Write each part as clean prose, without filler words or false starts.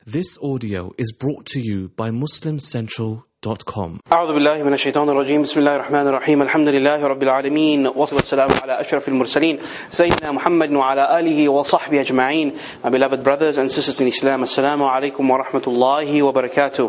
This audio is brought to you by MuslimCentral.com. أعوذ بالله من الشيطان الرجيم بسم الله الرحمن الرحيم الحمد لله رب العالمين والصلاة والسلام على أشرف المرسلين سيدنا محمد وعلى آله وصحبه أجمعين. My beloved brothers and sisters in Islam, Assalamu alaikum wa rahmatullahi wa barakatuh.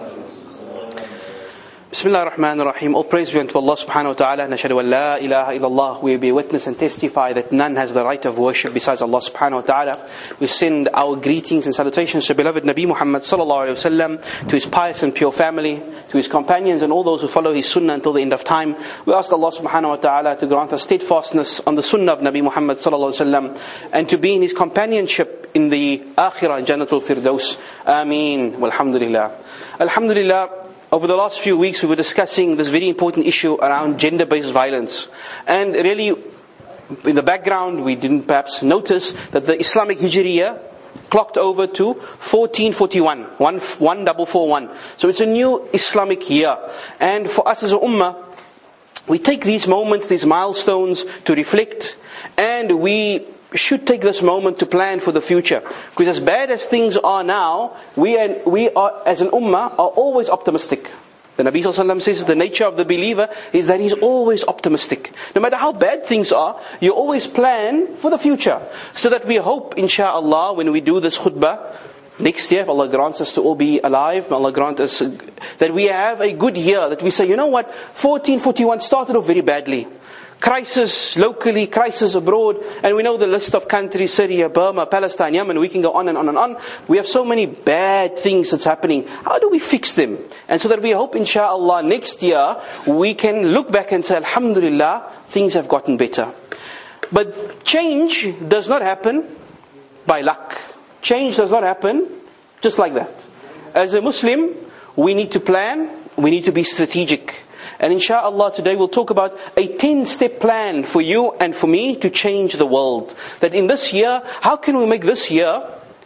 Bismillah ar-Rahman ar-Rahim. All praise be unto Allah subhanahu wa ta'ala. Nashhadu an la ilaha illallah. We be witness and testify that none has the right of worship besides Allah subhanahu wa ta'ala. We send our greetings and salutations to beloved Nabi Muhammad sallallahu alayhi wa sallam, to his pious and pure family, to his companions and all those who follow his sunnah until the end of time. We ask Allah subhanahu wa ta'ala to grant us steadfastness on the sunnah of Nabi Muhammad sallallahu alayhi wa sallam, and to be in his companionship in the akhirah and Jannatul Firdaus. Ameen. Walhamdulillah. Alhamdulillah. Over the last few weeks we were discussing this very important issue around gender-based violence. And really, in the background, we didn't perhaps notice that the Islamic Hijri year clocked over to 1441, 1441. So it's a new Islamic year. And for us as a ummah, we take these moments, these milestones to reflect, and we should take this moment to plan for the future. Because as bad as things are now, we are as an ummah are always optimistic. The Nabi sallallahu alaihi wasallam says the nature of the believer is that he's always optimistic. No matter how bad things are, you always plan for the future. So that we hope, inshaAllah, when we do this khutbah next year, if Allah grants us to all be alive, Allah grant us that we have a good year, that we say, you know what, 1441 started off very badly. Crisis locally, crisis abroad, and we know the list of countries: Syria, Burma, Palestine, Yemen. We can go on and on and on. We have so many bad things that's happening. How do we fix them? And so that we hope, inshaAllah, next year we can look back and say, Alhamdulillah, things have gotten better. But change does not happen by luck. Change does not happen just like that. As a Muslim, we need to plan, we need to be strategic. And inshaAllah today we'll talk about a 10-step plan for you and for me to change the world. That in this year, how can we make this year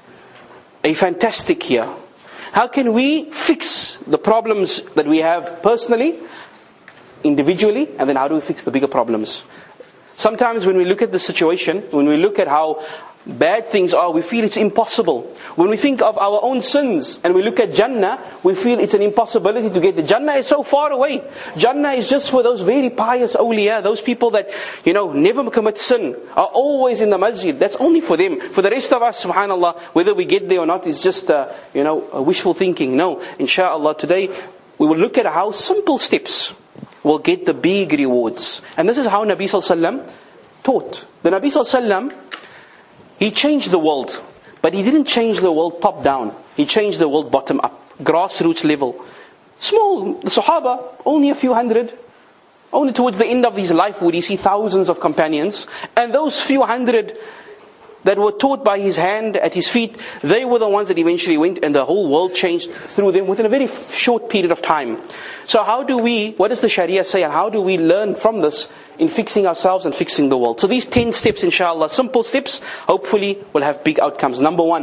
a fantastic year? How can we fix the problems that we have personally, individually, and then how do we fix the bigger problems? Sometimes when we look at the situation, when we look at how bad things are, we feel it's impossible. When we think of our own sins and we look at Jannah, we feel it's an impossibility to get there. Jannah is so far away. Jannah is just for those very pious awliya, those people that, never commit sin, are always in the masjid. That's only for them. For the rest of us, subhanallah, whether we get there or not is just, a wishful thinking. No, inshaAllah, today we will look at how simple steps will get the big rewards. And this is how Nabi sallallahu alaihi wasallam taught. The Nabi sallallahu alaihi wasallam, he changed the world, but he didn't change the world top down. He changed the world bottom up, grassroots level. Small, the Sahaba, only a few hundred. Only towards the end of his life would he see thousands of companions. And those few hundred that were taught by his hand at his feet, they were the ones that eventually went, and the whole world changed through them within a very short period of time. So what does the Sharia say, and how do we learn from this in fixing ourselves and fixing the world? So these 10 steps, inshallah, simple steps, hopefully will have big outcomes. Number 1,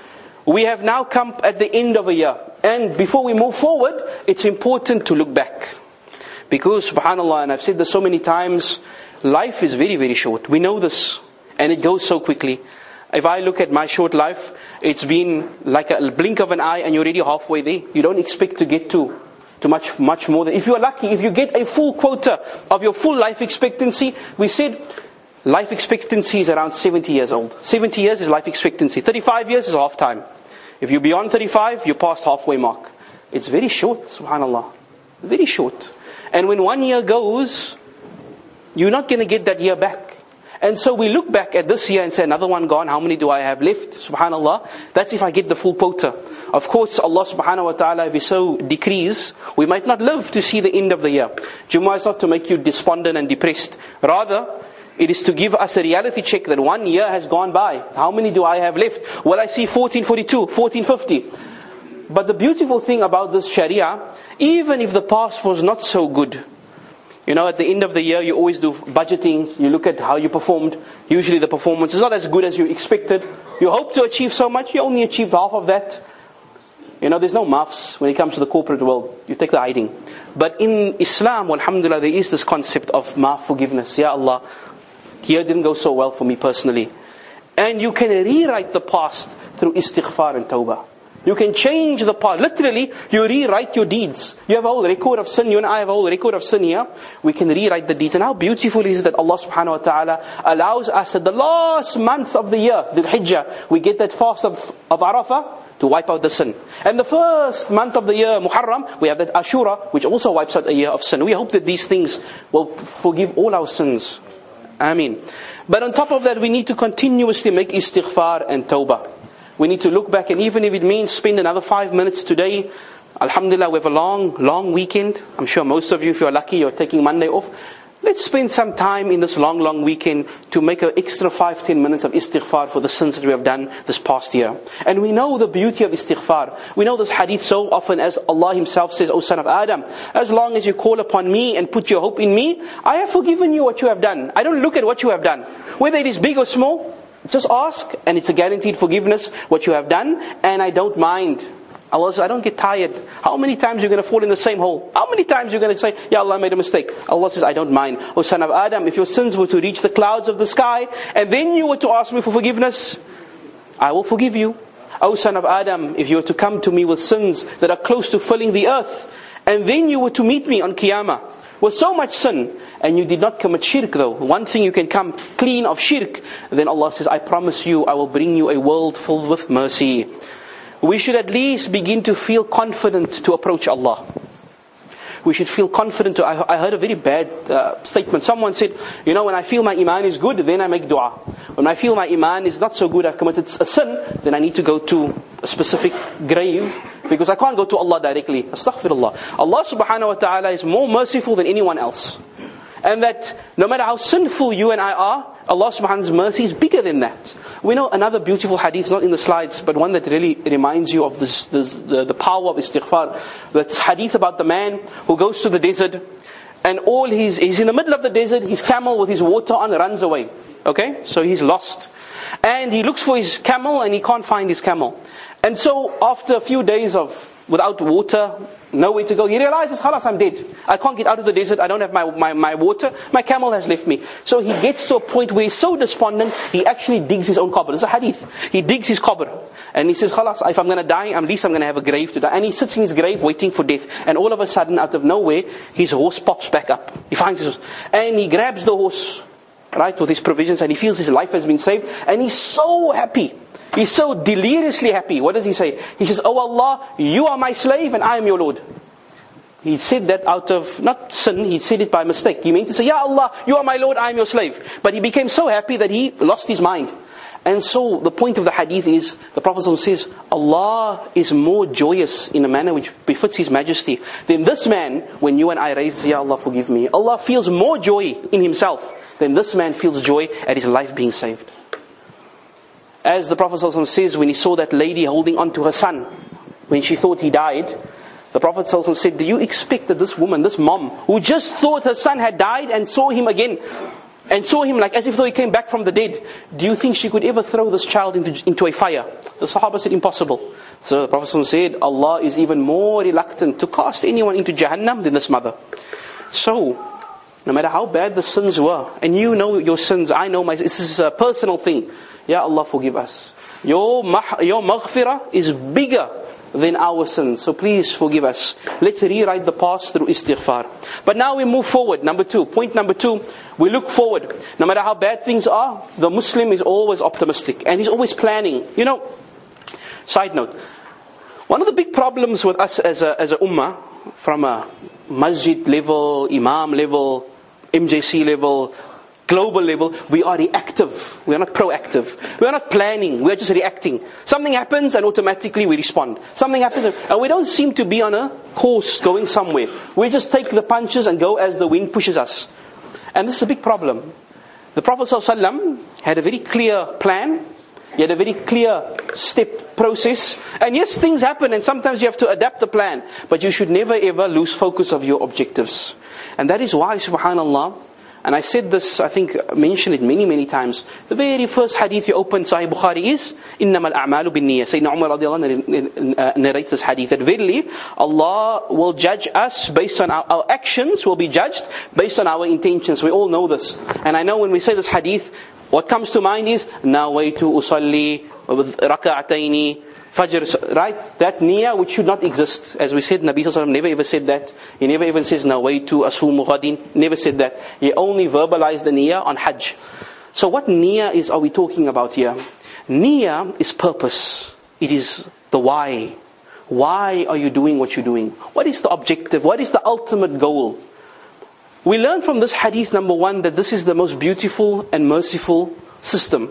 we have now come at the end of a year. And before we move forward, it's important to look back. Because, subhanallah, and I've said this so many times, life is very, very short. We know this. And it goes so quickly. If I look at my short life, it's been like a blink of an eye and you're already halfway there. You don't expect to get to much more than... If you are lucky, if you get a full quota of your full life expectancy, we said life expectancy is around 70 years old. 70 years is life expectancy. 35 years is half time. If you're beyond 35, you're past halfway mark. It's very short, subhanallah. Very short. And when 1 year goes, you're not going to get that year back. And so we look back at this year and say, another one gone, how many do I have left? Subhanallah, that's if I get the full quota. Of course, Allah subhanahu wa ta'ala, if He so decrees, we might not live to see the end of the year. Jummah is not to make you despondent and depressed. Rather, it is to give us a reality check that 1 year has gone by. How many do I have left? Well, I see 1442, 1450. But the beautiful thing about this Sharia, even if the past was not so good, at the end of the year, you always do budgeting. You look at how you performed. Usually the performance is not as good as you expected. You hope to achieve so much. You only achieved half of that. There's no maths when it comes to the corporate world. You take the hiding. But in Islam, alhamdulillah, there is this concept of maaf, forgiveness. Ya Allah, here didn't go so well for me personally. And you can rewrite the past through istighfar and tawbah. You can change the past. Literally, you rewrite your deeds. You have a whole record of sin. You and I have a whole record of sin here. We can rewrite the deeds. And how beautiful is it that Allah subhanahu wa ta'ala allows us at the last month of the year, the Hijjah, we get that fast of Arafah to wipe out the sin. And the first month of the year, Muharram, we have that Ashura, which also wipes out a year of sin. We hope that these things will forgive all our sins. Ameen. But on top of that, we need to continuously make istighfar and tawbah. We need to look back, and even if it means spend another 5 minutes today, alhamdulillah, we have a long weekend. I'm sure most of you, if you're lucky, you're taking Monday off. Let's spend some time in this long weekend to make an extra 5-10 minutes of istighfar for the sins that we have done this past year. And we know the beauty of istighfar. We know this hadith so often, as Allah Himself says, O son of Adam, as long as you call upon me and put your hope in me, I have forgiven you what you have done. I don't look at what you have done. Whether it is big or small, just ask, and it's a guaranteed forgiveness, what you have done, and I don't mind. Allah says, I don't get tired. How many times are you going to fall in the same hole? How many times are you going to say, Ya Allah, I made a mistake? Allah says, I don't mind. O son of Adam, if your sins were to reach the clouds of the sky, and then you were to ask me for forgiveness, I will forgive you. O son of Adam, if you were to come to me with sins that are close to filling the earth, and then you were to meet me on Qiyamah with so much sin, and you did not commit shirk though, one thing you can come clean of shirk, then Allah says, I promise you, I will bring you a world filled with mercy. We should at least begin to feel confident to approach Allah. We should feel confident to... I heard a very bad statement. Someone said, when I feel my iman is good, then I make dua. When I feel my iman is not so good, I've committed a sin, then I need to go to a specific grave, because I can't go to Allah directly. Astaghfirullah. Allah subhanahu wa ta'ala is more merciful than anyone else. And that no matter how sinful you and I are, Allah subhanahu wa ta'ala's mercy is bigger than that. We know another beautiful hadith, not in the slides, but one that really reminds you of the power of istighfar. That's hadith about the man who goes to the desert, and he's in the middle of the desert, his camel with his water on runs away. Okay? So he's lost. And he looks for his camel and he can't find his camel. And so after a few days without water, nowhere to go, he realizes, khalas, I'm dead. I can't get out of the desert, I don't have my water, my camel has left me. So he gets to a point where he's so despondent, he actually digs his own qabr. This is a hadith. He digs his qabr. And he says, khalas, if I'm going to die, at least I'm going to have a grave to die. And he sits in his grave waiting for death. And all of a sudden, out of nowhere, his horse pops back up. He finds his horse. And he grabs the horse, right, with his provisions, and he feels his life has been saved. And he's so happy. He's so deliriously happy. What does he say? He says, Oh Allah, you are my slave and I am your Lord. He said that out of, not sin, he said it by mistake. He meant to say, Ya Allah, you are my Lord, I am your slave. But he became so happy that he lost his mind. And so the point of the hadith is, the Prophet says, Allah is more joyous in a manner which befits His majesty than this man, when you and I raise, Ya Allah, forgive me. Allah feels more joy in Himself than this man feels joy at his life being saved. As the Prophet ﷺ says, when he saw that lady holding on to her son, when she thought he died, the Prophet ﷺ said, do you expect that this woman, this mom, who just thought her son had died and saw him again, and saw him like as if though he came back from the dead, do you think she could ever throw this child into a fire? The Sahaba said, impossible. So the Prophet ﷺ said, Allah is even more reluctant to cast anyone into Jahannam than this mother. So, no matter how bad the sins were, and you know your sins, I know my sins, this is a personal thing. Ya Allah, forgive us. Your maghfirah is bigger than our sins. So please forgive us. Let's rewrite the past through istighfar. But now we move forward. Point number two, we look forward. No matter how bad things are, the Muslim is always optimistic. And he's always planning. Side note. One of the big problems with us as a ummah, from a masjid level, imam level, MJC level, global level, we are reactive. We are not proactive. We are not planning. We are just reacting. Something happens and automatically we respond. Something happens and we don't seem to be on a course going somewhere. We just take the punches and go as the wind pushes us. And this is a big problem. The Prophet ﷺ had a very clear plan. He had a very clear step process. And yes, things happen and sometimes you have to adapt the plan. But you should never ever lose focus of your objectives. And that is why, subhanallah, and I said this, I think, mentioned it many times. The very first hadith you open Sahih Bukhari is, إِنَّمَا الْأَعْمَالُ بِالنِّيَّةِ Sayyidina Umar radiallahu anhu narrates this hadith, that verily, Allah will judge us based on our actions, will be judged based on our intentions. We all know this. And I know when we say this hadith, what comes to mind is, نَوَيْتُ أُصَلِّي رَكَعَتَيْنِ Fajr, right? That niyyah which should not exist. As we said, Nabi Sallallahu Alaihi Wasallam never ever said that. He never even says, Nawaitu asumu ghadin. Never said that. He only verbalized the niyyah on Hajj. So what niyyah are we talking about here? Niyyah is purpose. It is the why. Why are you doing what you're doing? What is the objective? What is the ultimate goal? We learn from this hadith, number one, that this is the most beautiful and merciful system.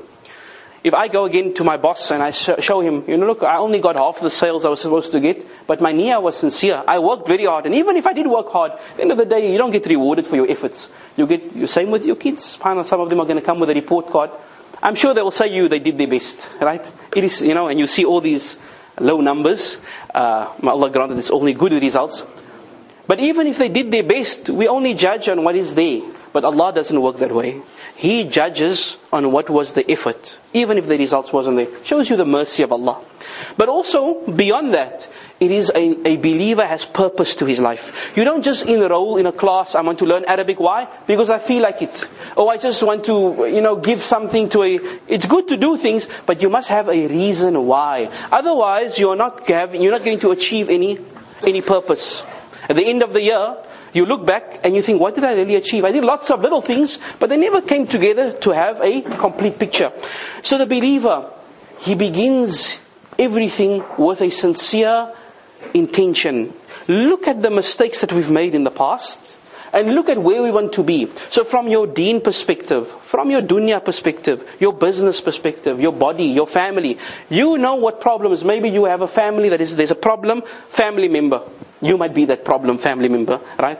If I go again to my boss and I show him, look, I only got half the sales I was supposed to get, but my niyyah was sincere. I worked very hard. And even if I did work hard, at the end of the day, you don't get rewarded for your efforts. You same with your kids. Some of them are going to come with a report card. I'm sure they will say they did their best, right? It is, and you see all these low numbers. May Allah grant that it's only good results. But even if they did their best, we only judge on what is there. But Allah doesn't work that way. He judges on what was the effort, even if the results wasn't there. Shows you the mercy of Allah. But also, beyond that, it is a believer has purpose to his life. You don't just enroll in a class, I want to learn Arabic. Why? Because I feel like it. Or I just want to, give something it's good to do things, but you must have a reason why. Otherwise, you're not going to achieve any purpose. At the end of the year, you look back and you think, what did I really achieve? I did lots of little things, but they never came together to have a complete picture. So the believer, he begins everything with a sincere intention. Look at the mistakes that we've made in the past, and look at where we want to be. So from your deen perspective, from your dunya perspective, your business perspective, your body, your family, you know what problems. Maybe you have a family there's a problem, family member. You might be that problem family member, right?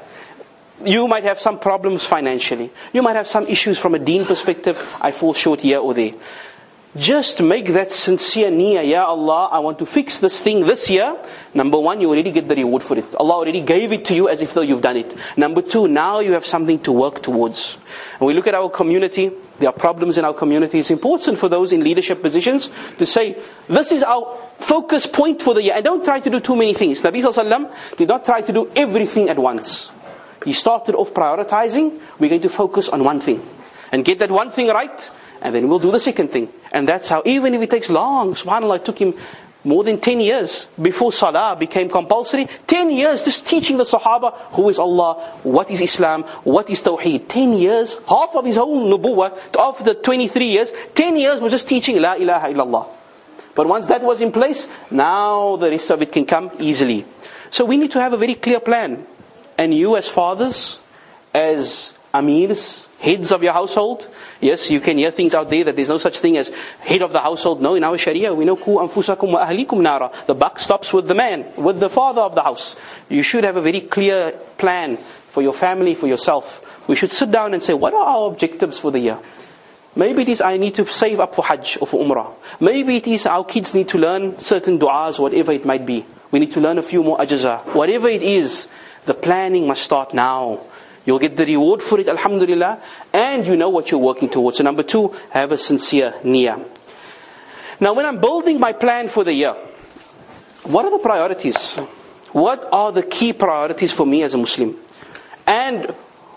You might have some problems financially. You might have some issues from a deen perspective. I fall short here or there. Just make that sincere niyyah. Ya Allah, I want to fix this thing this year. Number one, you already get the reward for it. Allah already gave it to you as if though you've done it. Number two, now you have something to work towards. When we look at our community, there are problems in our community. It's important for those in leadership positions to say, this is our focus point for the year. And don't try to do too many things. Nabi Sallallahu Alaihi Wasallam did not try to do everything at once. He started off prioritizing. We're going to focus on one thing. And get that one thing right. And then we'll do the second thing. And that's how, even if it takes long, subhanAllah, it took him more than 10 years before Salah became compulsory. 10 years just teaching the Sahaba who is Allah, what is Islam, what is Tawheed. 10 years, half of his whole nubuwwah, of the 23 years, 10 years was just teaching La ilaha illallah. But once that was in place, now the rest of it can come easily. So we need to have a very clear plan. And you as fathers, as amirs, heads of your household, yes, you can hear things out there that there's no such thing as head of the household. No, in our Sharia, we know Ku anfusakum wa ahlikum nara. The buck stops with the man, with the father of the house. You should have a very clear plan for your family, for yourself. We should sit down and say, what are our objectives for the year? Maybe it is I need to save up for Hajj or for Umrah. Maybe it is our kids need to learn certain du'as, whatever it might be. We need to learn a few more ajza. Whatever it is, the planning must start now. You'll get the reward for it, alhamdulillah, and you know what you're working towards. So number two, have a sincere niyyah. Now when I'm building my plan for the year, what are the priorities? What are the key priorities for me as a Muslim? And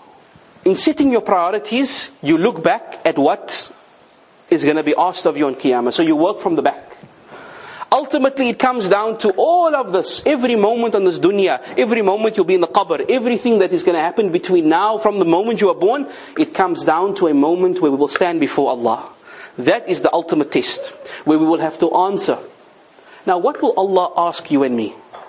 in setting your priorities, you look back at what is going to be asked of you on Qiyamah. So you work from the back. Ultimately, it comes down to all of this. Every moment on this dunya, every moment you'll be in the qabr, everything that is going to happen between now, from the moment you are born, it comes down to a moment where we will stand before Allah. That is the ultimate test, where we will have to answer. Now, what will Allah ask you and me?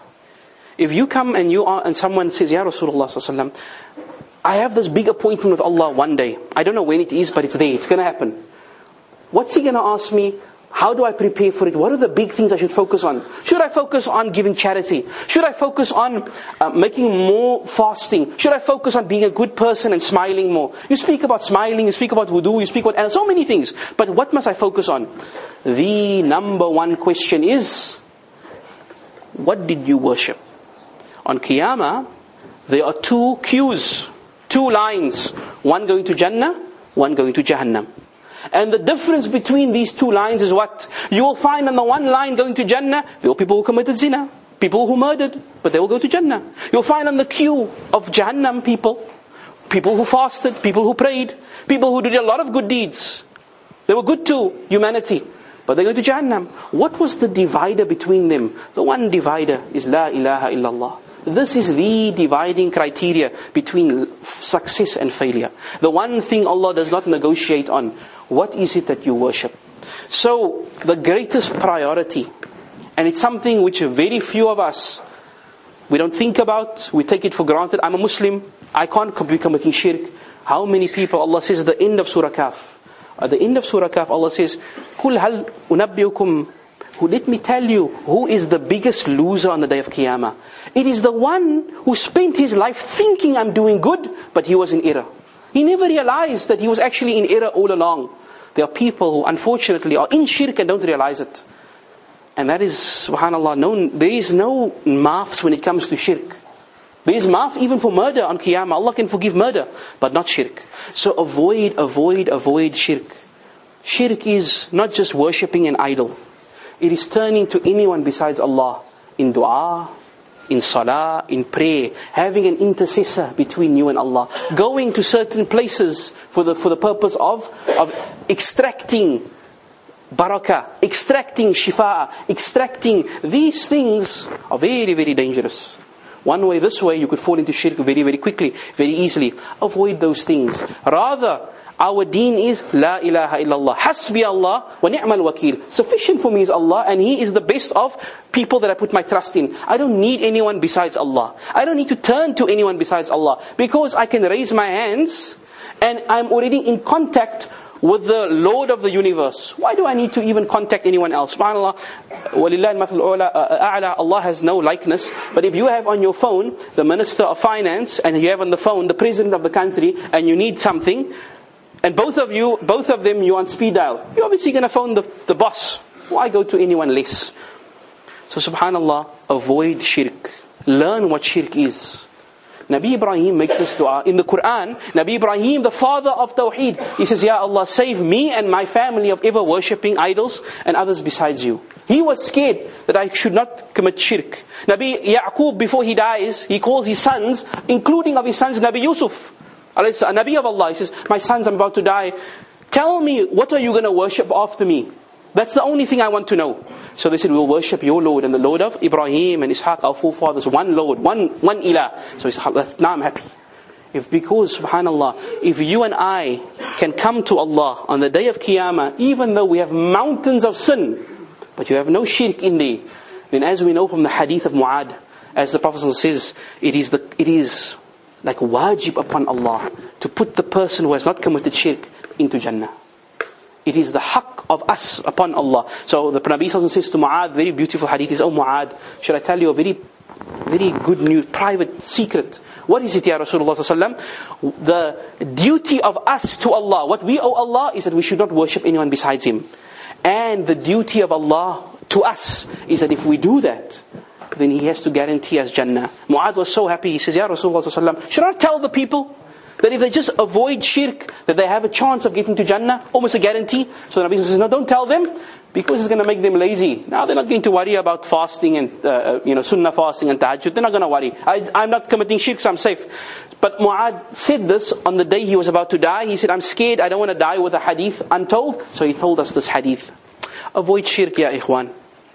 If you come and someone says, Ya Rasulullah sallallahu alaihi wasallam, I have this big appointment with Allah one day. I don't know when it is, but it's there. It's going to happen. What's He going to ask me? How do I prepare for it? What are the big things I should focus on? Should I focus on giving charity? Should I focus on making more fasting? Should I focus on being a good person and smiling more? You speak about smiling, you speak about wudu, you speak about and so many things. But what must I focus on? The number one question is, what did you worship? On Qiyamah, there are two queues, two lines. One going to Jannah, one going to Jahannam. And the difference between these two lines is what? You will find on the one line going to Jannah, there are people who committed zina, people who murdered, but they will go to Jannah. You'll find on the queue of Jahannam people who fasted, people who prayed, people who did a lot of good deeds. They were good to humanity. but they're going to Jahannam. What was the divider between them? The one divider is La ilaha illallah. This is the dividing criteria between success and failure. The one thing Allah does not negotiate on. What is it that you worship? So, the greatest priority, and it's something which very few of us, we don't think about, we take it for granted. I'm a Muslim, I can't be committing shirk. How many people, Allah says at the end of Surah Kahf, at the end of Surah Kahf, Allah says, قُلْ هَلْ أُنَبِّئُكُمْ, let me tell you, who is the biggest loser on the day of Qiyamah? It is the one who spent his life thinking I'm doing good, but he was in error. He never realized that he was actually in error all along. There are people who unfortunately are in shirk and don't realize it. And that is, subhanAllah, there is no maafs when it comes to shirk. There is maaf even for murder on Qiyamah. Allah can forgive murder, but not shirk. So avoid shirk. Shirk is not just worshipping an idol. It is turning to anyone besides Allah in dua, in salah, in prayer, having an intercessor between you and Allah, going to certain places for the purpose of extracting barakah, extracting shifa, extracting these things are very, very dangerous. One way, this way, you could fall into shirk very, very quickly, very easily. Avoid those things. Rather, our deen is La ilaha illallah. Hasbi Allah wa ni'mal wakil. Sufficient for me is Allah, and He is the best of people that I put my trust in. I don't need anyone besides Allah. I don't need to turn to anyone besides Allah, because I can raise my hands and I'm already in contact with the Lord of the universe. Why do I need to even contact anyone else? SubhanAllah, وَلِلَّهِ الْمَثْلُ الْأَعْلَى. Allah has no likeness. But if you have on your phone the Minister of Finance, and you have on the phone the President of the country, and you need something, and both of them, you're on speed dial, you're obviously going to phone the boss. Why go to anyone less? So subhanAllah, avoid shirk. Learn what shirk is. Nabi Ibrahim makes this dua. In the Quran, Nabi Ibrahim, the father of Tawheed, he says, Ya Allah, save me and my family of ever worshipping idols and others besides you. He was scared that I should not commit shirk. Nabi Yaqub, before he dies, he calls his sons, including of his sons, Nabi Yusuf, a Nabi of Allah. He says, my sons, I'm about to die. Tell me, what are you going to worship after me? That's the only thing I want to know. So they said, we'll worship your Lord and the Lord of Ibrahim and Ishaq, our forefathers. One Lord, one ilah. So now I'm happy. Because, subhanAllah, if you and I can come to Allah on the day of Qiyamah, even though we have mountains of sin, but you have no shirk in there, then as we know from the hadith of Mu'ad, as the Prophet says, it is like wajib upon Allah to put the person who has not committed shirk into Jannah. It is the haqq of us upon Allah. So the Nabi says to Mu'ad, very beautiful hadith is, oh Mu'ad, should I tell you a very, very good news, private secret? What is it, Ya Rasulullah sallallahu alaihi wasallam? The duty of us to Allah, what we owe Allah is that we should not worship anyone besides Him. And the duty of Allah to us is that if we do that, then He has to guarantee us Jannah. Mu'ad was so happy, he says, Ya Rasulullah sallallahu alaihi wasallam, should I tell the people that if they just avoid shirk, that they have a chance of getting to Jannah, almost a guarantee? So the Nabi says, no, don't tell them, because it's going to make them lazy. Now they're not going to worry about fasting and sunnah fasting and tahajjud. They're not going to worry. I'm not committing shirk, so I'm safe. But Mu'ad said this on the day he was about to die. He said, I'm scared, I don't want to die with a hadith untold. So he told us this hadith. Avoid shirk, ya ikhwan.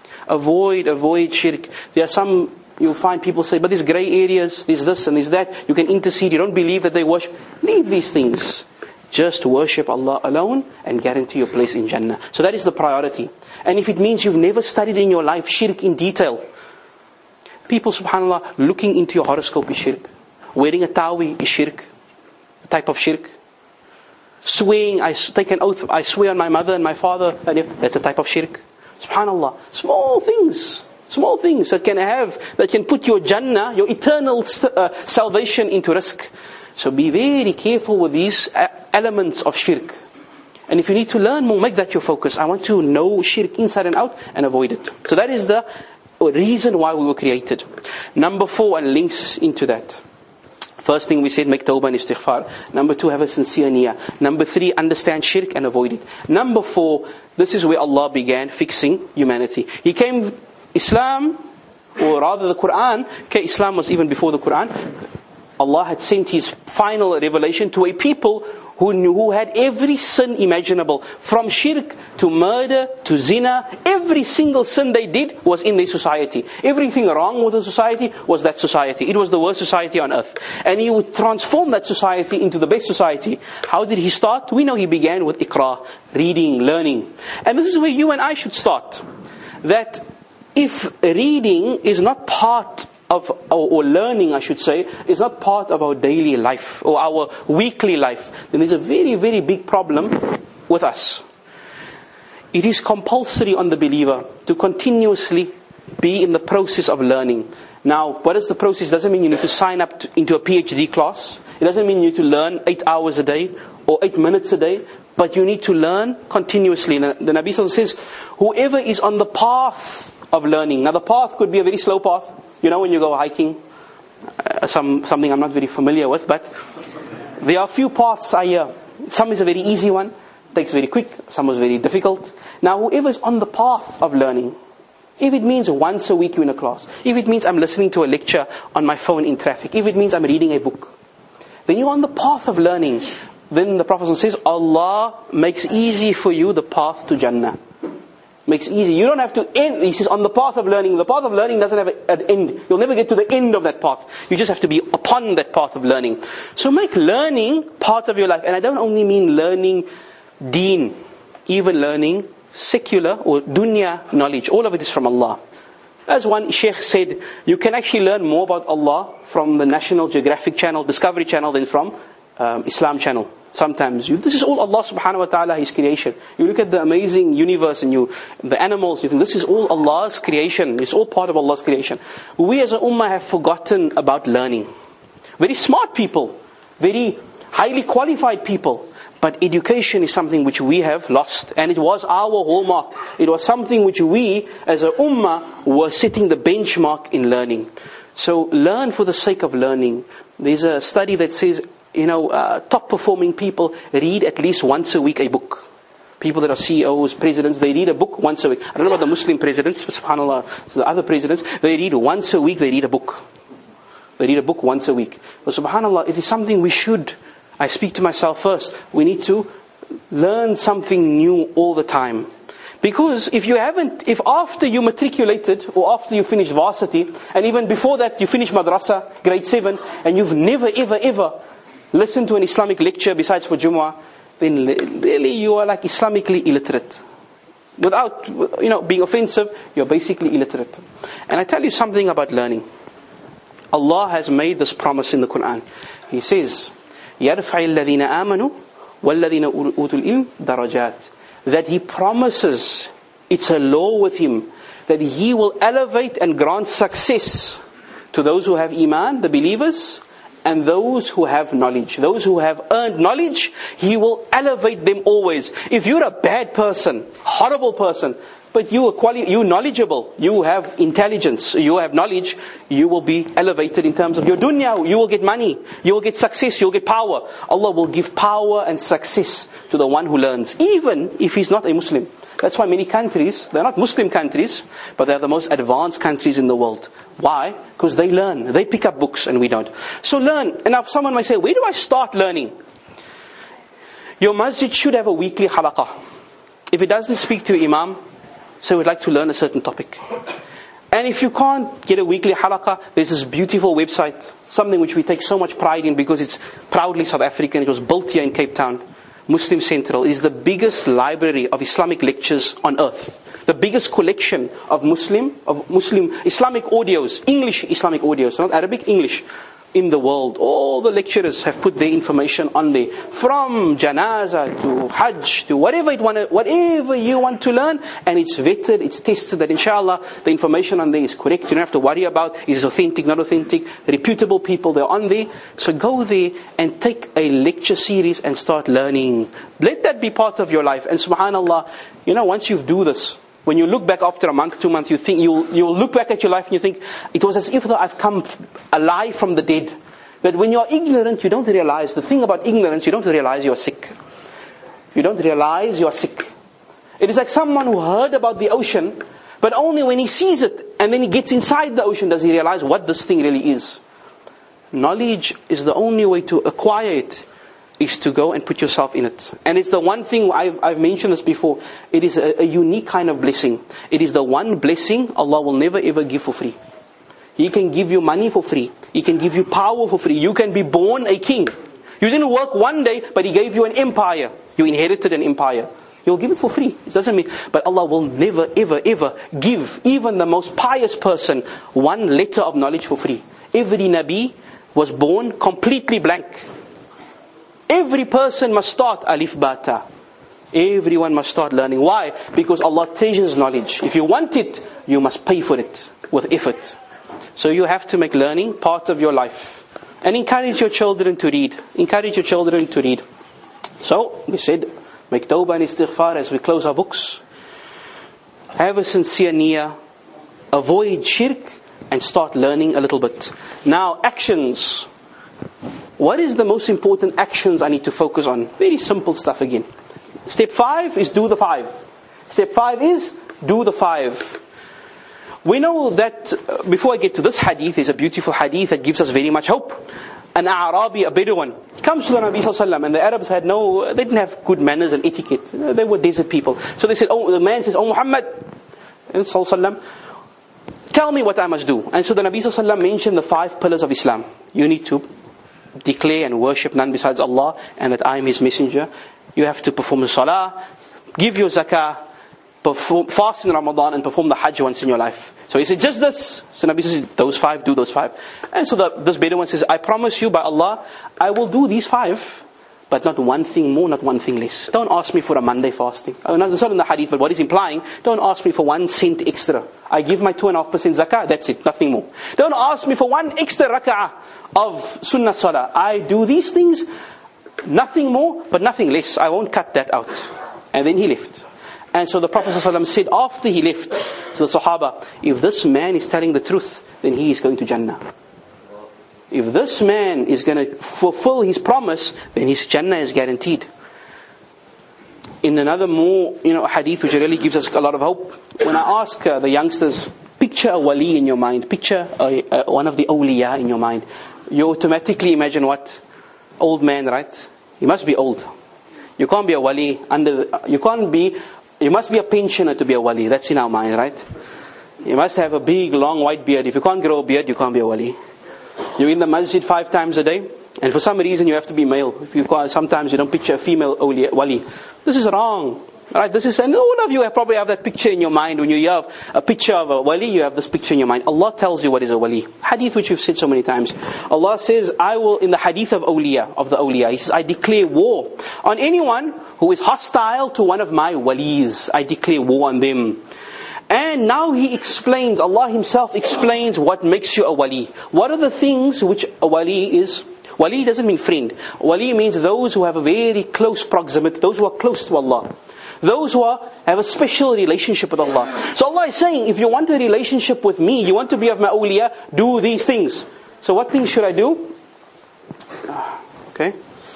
Avoid shirk. There are some, you'll find people say, but there's grey areas, there's this and there's that. You can intercede, you don't believe that they worship. Leave these things. Just worship Allah alone and guarantee your place in Jannah. So that is the priority. And if it means you've never studied in your life shirk in detail, people, subhanAllah, looking into your horoscope is shirk. Wearing a tawi is shirk. A type of shirk. Swearing, I take an oath, I swear on my mother and my father, that's a type of shirk. SubhanAllah. Small things that can put your Jannah, your eternal salvation into risk. So be very careful with these elements of shirk. And if you need to learn more, make that your focus. I want to know shirk inside and out and avoid it. So that is the reason why we were created. Number 4, and links into that. First thing we said, make tawbah and istighfar. Number 2, have a sincere niyyah. Number 3, understand shirk and avoid it. Number 4, this is where Allah began fixing humanity. He came, Islam, or rather the Quran, Islam was even before the Quran. Allah had sent His final revelation to a people who had every sin imaginable, from shirk to murder to zina. Every single sin they did was in their society. Everything wrong with the society was that society. It was the worst society on earth. And he would transform that society into the best society. How did he start? We know he began with Iqra, reading, learning. And this is where you and I should start. That if reading is not part of, or learning I should say, is not part of our daily life or our weekly life, then there's a very, very big problem with us. It is compulsory on the believer to continuously be in the process of learning. Now, what is the process? It doesn't mean you need to sign up into a PhD class. It doesn't mean you need to learn 8 hours a day or 8 minutes a day. But you need to learn continuously. The Nabi Sallallahu says, whoever is on the path of learning. Now the path could be a very slow path. You know, when you go hiking, something I'm not very familiar with, but there are a few paths I hear. Some is a very easy one, takes very quick. Some is very difficult. Now whoever is on the path of learning, if it means once a week you're in a class, if it means I'm listening to a lecture on my phone in traffic, if it means I'm reading a book, then you're on the path of learning. Then the Prophet says, Allah makes easy for you the path to Jannah. Makes easy. You don't have to end. He says, on the path of learning. The path of learning doesn't have an end. You'll never get to the end of that path. You just have to be upon that path of learning. So make learning part of your life. And I don't only mean learning deen, even learning secular or dunya knowledge. All of it is from Allah. As one sheikh said, you can actually learn more about Allah from the National Geographic Channel, Discovery Channel, than from Islam Channel. Sometimes this is all Allah subhanahu wa ta'ala, His creation. You look at the amazing universe and the animals, you think this is all Allah's creation. It's all part of Allah's creation. We as a ummah have forgotten about learning. Very smart people, very highly qualified people. But education is something which we have lost. And it was our hallmark. It was something which we as a ummah were setting the benchmark in learning. So learn for the sake of learning. There's a study that says, top performing people read at least once a week a book. People that are CEOs, presidents, they read a book once a week. I don't know about the Muslim presidents, but subhanAllah, so the other presidents, they read once a week, they read a book. They read a book once a week. But subhanAllah, it is something we should, I speak to myself first, we need to learn something new all the time. Because if after you matriculated, or after you finished varsity, and even before that you finished madrasa, grade 7, and you've never ever listened to an Islamic lecture besides for Jumu'ah, then really you are like Islamically illiterate. Without being offensive, you're basically illiterate. And I tell you something about learning. Allah has made this promise in the Quran. He says, يَرْفَعِ الَّذِينَ آمَنُوا وَالَّذِينَ أُوتُوا الْإِلْمَ دَرَجَاتٍ. That He promises, it's a law with Him, that He will elevate and grant success to those who have Iman, the believers, and those who have knowledge. Those who have earned knowledge, He will elevate them always. If you're a bad person, horrible person, but you're knowledgeable, you have intelligence, you have knowledge, you will be elevated in terms of your dunya. You will get money, you will get success, you will get power. Allah will give power and success to the one who learns, even if he's not a Muslim. That's why many countries, they're not Muslim countries, but they're the most advanced countries in the world. Why? Because they learn. They pick up books and we don't. So learn. And now someone might say, where do I start learning? Your masjid should have a weekly halaqah. If it doesn't speak to Imam, say we'd like to learn a certain topic. And if you can't get a weekly halaqah, there's this beautiful website, something which we take so much pride in because it's proudly South African. It was built here in Cape Town. Muslim Central is the biggest library of Islamic lectures on earth. The biggest collection of Muslim Islamic audios, English Islamic audios, not Arabic, English, in the world. All the lecturers have put their information on there. From Janazah to Hajj to whatever you want to learn. And it's vetted, it's tested that inshallah the information on there is correct. You don't have to worry about is it authentic, not authentic. Reputable people, they're on there. So go there and take a lecture series and start learning. Let that be part of your life. And subhanallah, once you do this, when you look back after a month, 2 months, you'll look back at your life and you think, it was as if I've come alive from the dead. That when you're ignorant, you don't realize, the thing about ignorance, you don't realize you're sick. You don't realize you're sick. It is like someone who heard about the ocean, but only when he sees it, and then he gets inside the ocean, does he realize what this thing really is. Knowledge is the only way to acquire it, is to go and put yourself in it. And it's the one thing, I've mentioned this before, it is a unique kind of blessing. It is the one blessing Allah will never ever give for free. He can give you money for free. He can give you power for free. You can be born a king. You didn't work one day, but He gave you an empire. You inherited an empire. He'll give it for free. It doesn't mean, but Allah will never ever ever give even the most pious person one letter of knowledge for free. Every Nabi was born completely blank. Every person must start Alif Bata. Everyone must start learning. Why? Because Allah treasures knowledge. If you want it, you must pay for it with effort. So you have to make learning part of your life. And encourage your children to read. Encourage your children to read. So, we said, make tawbah and istighfar as we close our books. Have a sincere niyyah. Avoid shirk and start learning a little bit. Now, actions. What is the most important actions I need to focus on? Very simple stuff again. Step 5 is do the 5. Step 5 is do the 5. We know that, before I get to this hadith, there's a beautiful hadith that gives us very much hope. An A'rabi, a Bedouin, comes to the Nabi Sallallahu Alaihi Wasallam, and the Arabs they didn't have good manners and etiquette. They were desert people. So they said, the man says, "Oh Muhammad, Sallallahu Alaihi Wasallam, tell me what I must do." And so the Nabi Sallallahu Alaihi Wasallam mentioned the 5 pillars of Islam. You need to declare and worship none besides Allah, and that I am His messenger. You have to perform the salah, give your zakah, fast in Ramadan, and perform the hajj once in your life. So he said, just this. So Nabi says, those 5, do those 5. And so this Bedouin says, I promise you by Allah, I will do these 5, but not one thing more, not one thing less. Don't ask me for a Monday fasting. That's not in the hadith, but what he's implying, don't ask me for 1 cent extra. I give my 2.5% zakah, that's it, nothing more. Don't ask me for 1 extra raka'ah of sunnah salah. I do these things, nothing more, but nothing less. I won't cut that out. And then he left. And so the Prophet ﷺ said after he left to the Sahaba, if this man is telling the truth, then he is going to Jannah. If this man is going to fulfill his promise, then his Jannah is guaranteed. In another more, hadith which really gives us a lot of hope, when I ask the youngsters, picture a wali in your mind, picture one of the awliya in your mind, you automatically imagine what? Old man, right? He must be old. You can't be a wali you must be a pensioner to be a wali. That's in our mind, right? You must have a big, long, white beard. If you can't grow a beard, you can't be a wali. You're in the masjid 5 times a day, and for some reason you have to be male. Sometimes you don't picture a female wali. This is wrong. Right? And all of you probably have that picture in your mind. When you have a picture of a wali, you have this picture in your mind. Allah tells you what is a wali. Hadith which we've said so many times. Allah says, I will, in the hadith of the awliya, He says, I declare war on anyone who is hostile to one of my walis. I declare war on them. And now He explains, Allah Himself explains what makes you a wali. What are the things which a wali is? Wali doesn't mean friend. Wali means those who have a very close proximity, those who are close to Allah. Those who have a special relationship with Allah. So Allah is saying, if you want a relationship with me, you want to be of my awliya, do these things. So what things should I do? Okay.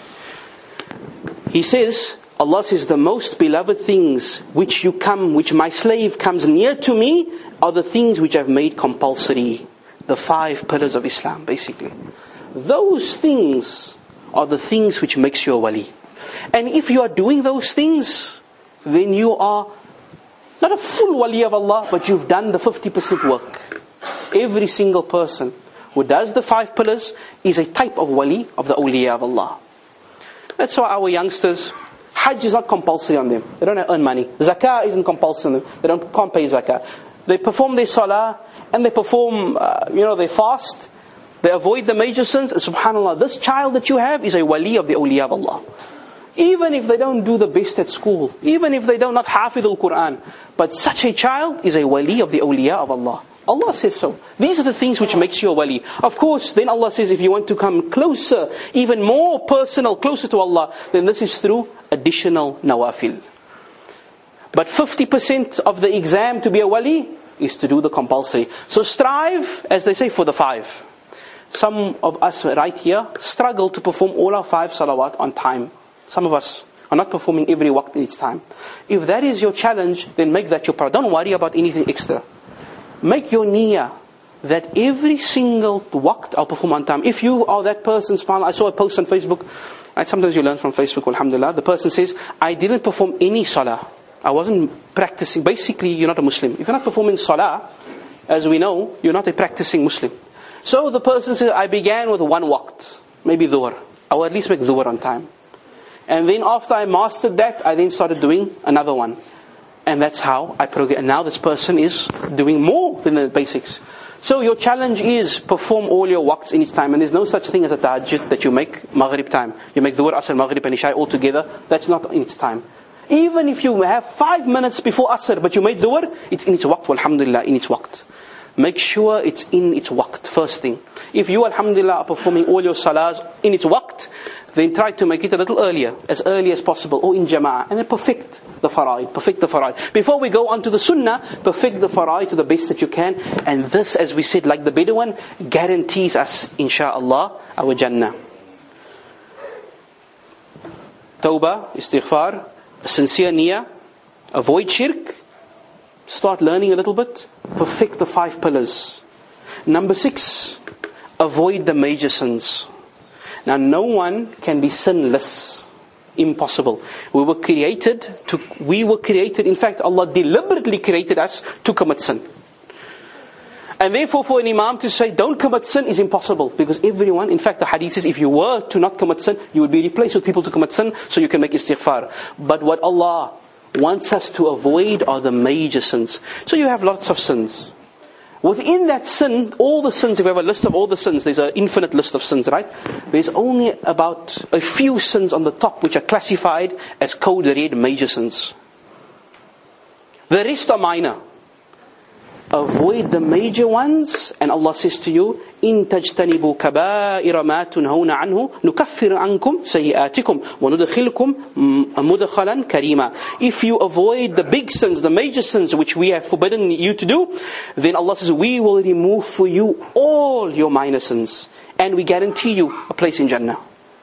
He says, Allah says, the most beloved things which my slave comes near to me are the things which I've made compulsory. The 5 pillars of Islam, basically. Those things are the things which makes you a wali. And if you are doing those things, then you are not a full wali of Allah, but you've done the 50% work. Every single person who does the 5 pillars is a type of wali of the awliya of Allah. That's why our youngsters, Hajj is not compulsory on them. They don't earn money. Zakah isn't compulsory on them. They can't pay zakah. They perform their salah, and they perform, they fast. They avoid the major sins. And subhanAllah, this child that you have is a wali of the awliya of Allah. Even if they don't do the best at school, even if they don't not hafidh al-Quran, but such a child is a wali of the awliya of Allah. Allah says so. These are the things which makes you a wali. Of course, then Allah says if you want to come closer, even more personal, closer to Allah, then this is through additional nawafil. But 50% of the exam to be a wali is to do the compulsory. So strive, as they say, for the 5. Some of us right here struggle to perform all our 5 salawat on time. Some of us are not performing every waqt in its time. If that is your challenge, then make that your priority. Don't worry about anything extra. Make your niyyah that every single waqt I'll perform on time. If you are that person, subhanAllah, I saw a post on Facebook, Right? Sometimes you learn from Facebook, alhamdulillah. The person says, I didn't perform any salah. I wasn't practicing. Basically, you're not a Muslim. If you're not performing salah, as we know, you're not a practicing Muslim. So the person says, I began with one waqt, maybe dhuhr. I will at least make dhuhr on time. And then after I mastered that, I then started doing another one. And that's how I progress. And now this person is doing more than the basics. So your challenge is perform all your waqts in its time. And there's no such thing as a tahajjud that you make maghrib time. You make dhuhr, asr, maghrib and isha all together. That's not in its time. Even if you have 5 minutes before asr, but you made dhuhr, it's in its waqt, alhamdulillah, in its waqt. Make sure it's in its waqt, first thing. If you, alhamdulillah, are performing all your salahs in its waqt, then try to make it a little earlier, as early as possible, or in jama'ah, and then perfect the fara'id, Before we go on to the sunnah, perfect the fara'id to the best that you can, and this, as we said, like the Bedouin, guarantees us, insha'Allah, our Jannah. Tawbah, istighfar, sincere niyyah, avoid shirk, start learning a little bit, perfect the 5 pillars. Number 6, avoid the major sins. Now no one can be sinless. Impossible. We were created, in fact Allah deliberately created us to commit sin. And therefore for an imam to say don't commit sin is impossible. Because everyone, in fact the hadith says if you were to not commit sin, you would be replaced with people to commit sin, so you can make istighfar. But what Allah wants us to avoid are the major sins. So you have lots of sins. Within that sin, all the sins, if we have a list of all the sins, there's an infinite list of sins, right? There's only about a few sins on the top which are classified as code red major sins. The rest are minor. Avoid the major ones, and Allah says to you, إِن تَجْتَنِبُوا كَبَائِرَ مَا تُنْهَوْنَ عَنْهُ نُكَفِّرْ عَنْكُمْ سَيِّئَاتِكُمْ وَنُدْخِلْكُمْ مُدْخَلًا كَرِيمًا. If you avoid the big sins, the major sins which we have forbidden you to do, then Allah says, we will remove for you all your minor sins, and we guarantee you a place in Jannah.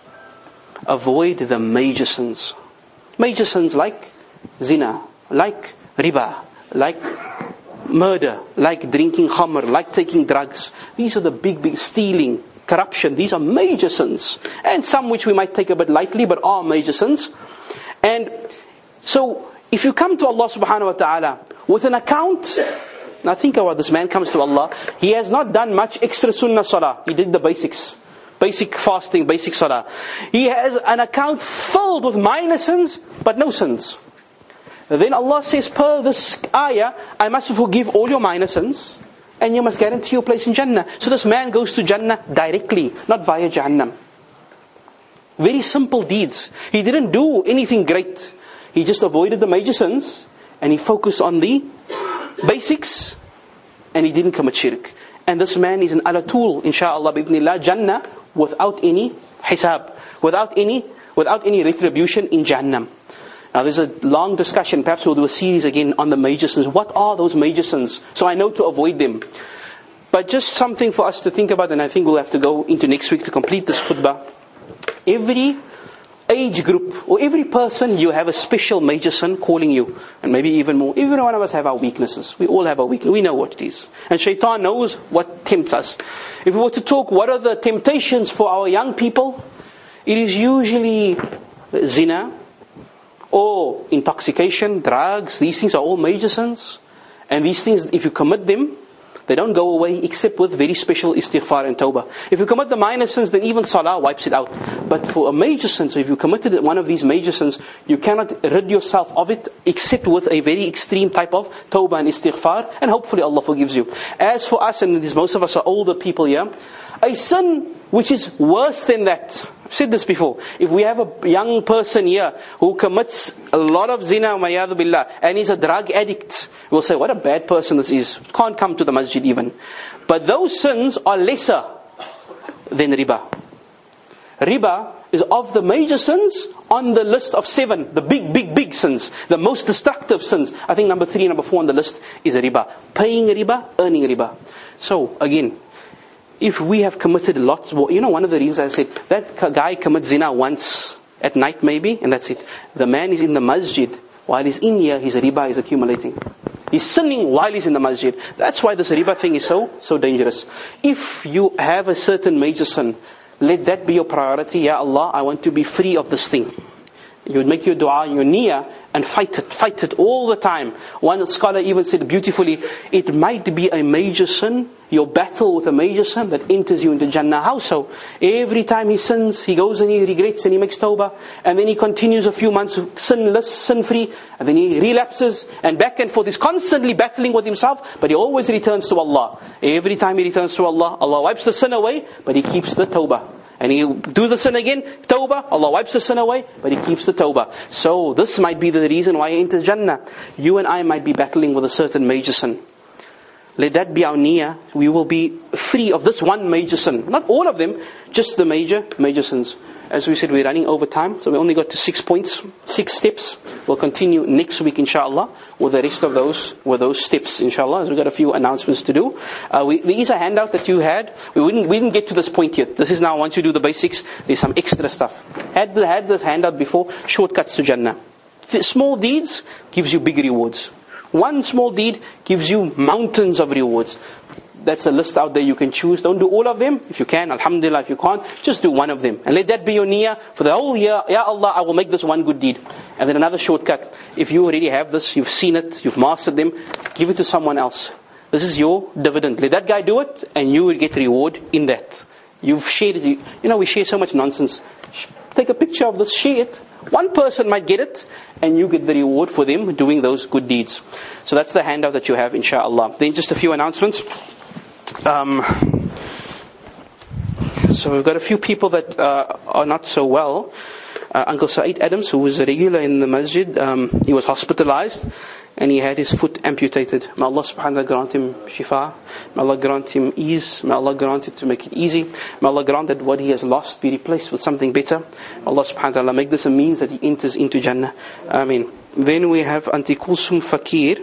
Avoid the major sins. Major sins like zina, like riba, like murder, like drinking khamr, like taking drugs. These are the big stealing, corruption. These are major sins. And some which we might take a bit lightly, but are major sins. And so, if you come to Allah subhanahu wa ta'ala with an account, now think about this man comes to Allah, he has not done much extra sunnah salah. He did the basics. Basic fasting, basic salah. He has an account filled with minor sins, but no sins. Then Allah says, per this ayah, I must forgive all your minor sins, and you must guarantee your place in Jannah. So this man goes to Jannah directly, not via Jahannam. Very simple deeds. He didn't do anything great. He just avoided the major sins, and he focused on the basics, and he didn't commit shirk. And this man is an ala tool, insha'Allah, bi'idhnillah, Jannah, without any hisab, without any retribution in Jahannam. Now there's a long discussion, perhaps we'll do a series again on the major sins. What are those major sins? So I know to avoid them. But just something for us to think about, and I think we'll have to go into next week to complete this khutbah. Every age group, or every person, you have a special major sin calling you. And maybe even more. Every one of us have our weaknesses. We all have our weaknesses. We know what it is. And shaitan knows what tempts us. If we were to talk, what are the temptations for our young people? It is usually zina, or intoxication, drugs. These things are all major sins. And these things, if you commit them, they don't go away except with very special istighfar and tawbah. If you commit the minor sins, then even salah wipes it out. But for a major sin, so if you committed one of these major sins, you cannot rid yourself of it except with a very extreme type of tawbah and istighfar, and hopefully Allah forgives you. As for us, and most of us are older people here, a sin which is worse than that. I've said this before. If we have a young person here who commits a lot of zina, mayadu billah, and is a drug addict, we'll say, what a bad person this is. Can't come to the masjid even. But those sins are lesser than riba. Riba is of the major sins on the list of 7. The big sins. The most destructive sins. I think number 3 and number 4 on the list is riba. Paying riba, earning riba. So, again, if we have committed lots more, one of the reasons I said, that guy commits zina once at night maybe, and that's it. The man is in the masjid. While he's in here, his riba is accumulating. He's sinning while he's in the masjid. That's why this riba thing is so dangerous. If you have a certain major sin, let that be your priority. Ya Allah, I want to be free of this thing. You would make your dua, your niyyah, and fight it all the time. One scholar even said beautifully, it might be a major sin, your battle with a major sin that enters you into Jannah. How so? Every time he sins, he goes and he regrets and he makes tawbah, and then he continues a few months sinless, sin-free, and then he relapses, and back and forth. He's constantly battling with himself, but he always returns to Allah. Every time he returns to Allah, Allah wipes the sin away, but he keeps the tawbah. And he do the sin again, tawbah, Allah wipes the sin away, but he keeps the tawbah. So this might be the reason why he enters Jannah. You and I might be battling with a certain major sin. Let that be our niyyah. We will be free of this one major sin. Not all of them, just the major sins. As we said, we're running over time, so we only got to 6 points, 6 steps. We'll continue next week, inshallah, with the rest of those steps, inshallah, as we've got a few announcements to do. There is a handout that you had. We didn't get to this point yet. This is now, once you do the basics, there's some extra stuff. Had this handout before, shortcuts to Jannah. Small deeds gives you big rewards. One small deed gives you mountains of rewards. That's a list out there you can choose. Don't do all of them. If you can, alhamdulillah. If you can't, just do one of them. And let that be your niyyah for the whole year. Ya Allah, I will make this one good deed. And then another shortcut. If you already have this, you've seen it, you've mastered them, give it to someone else. This is your dividend. Let that guy do it, and you will get reward in that. You've shared it. You know, we share so much nonsense. Take a picture of this, share it. One person might get it, and you get the reward for them doing those good deeds. So that's the handout that you have, inshallah. Then just a few announcements. So we've got a few people that are not so well. Uncle Saeed Adams, who was a regular in the masjid, he was hospitalized and he had his foot amputated. May Allah subhanahu wa ta'ala grant him shifa. May Allah grant him ease. May Allah grant it to make it easy. May Allah grant that what he has lost be replaced with something better. May Allah subhanahu wa ta'ala make this a means that he enters into Jannah. Ameen. Then we have Auntie Kulsum Fakir,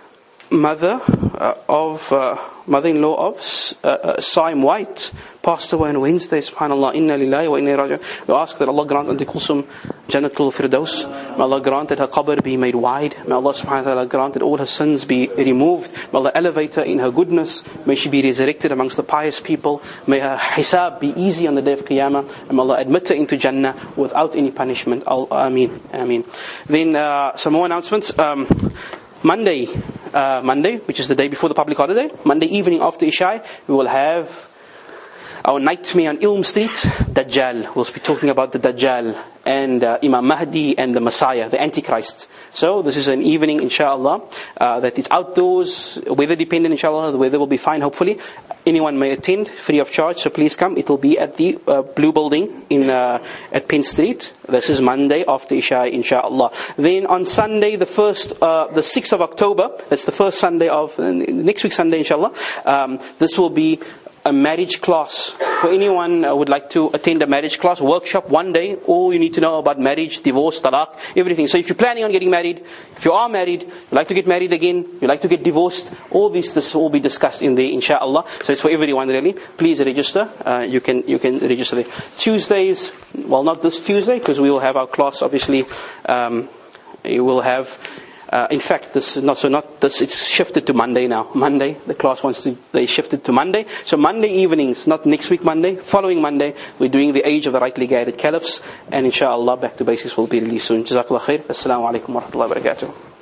mother-in-law of Saim White, passed away on Wednesday. Subhanallah, inna lillahi wa inna ilaihi raji'un. We ask that Allah grant Auntie Kulsum Jannatul Firdaus. May Allah grant that her qabr be made wide. May Allah subhanahu wa ta'ala grant that all her sins be removed. May Allah elevate her in her goodness. May she be resurrected amongst the pious people. May her hisab be easy on the day of Qiyamah. And may Allah admit her into Jannah without any punishment. Ameen. Ameen. Then some more announcements. Monday, which is the day before the public holiday, Monday evening after Isha, we will have our nightmare on Ilm Street, Dajjal. We'll be talking about the Dajjal and Imam Mahdi and the Messiah, the Antichrist. So this is an evening, inshallah, that it's outdoors, weather dependent, inshallah. The weather will be fine, hopefully. Anyone may attend, free of charge, so please come. It will be at the Blue Building at Penn Street. This is Monday after Isha, inshallah. Then on Sunday, the 6th of October, that's the first Sunday of next week Sunday, inshallah. This will be a marriage class. For anyone who would like to attend a marriage class, workshop, one day, all you need to know about marriage, divorce, talaq, everything. So if you're planning on getting married, if you are married, you like to get married again, you like to get divorced, all this will be discussed in there, inshallah. So it's for everyone really. Please register. You can register there. Tuesdays, well, not this Tuesday, because we will have our class, obviously. You will have in fact, this is not this. It's shifted to Monday now. Monday, the class they shifted to Monday. So Monday evenings, not next week Monday, following Monday, we're doing the Age of the Rightly Guided Caliphs, and inshallah, Back to Basics will be released soon. Jazakallah khair. Assalamu alaikum wa rahmatullahi wa barakatuh.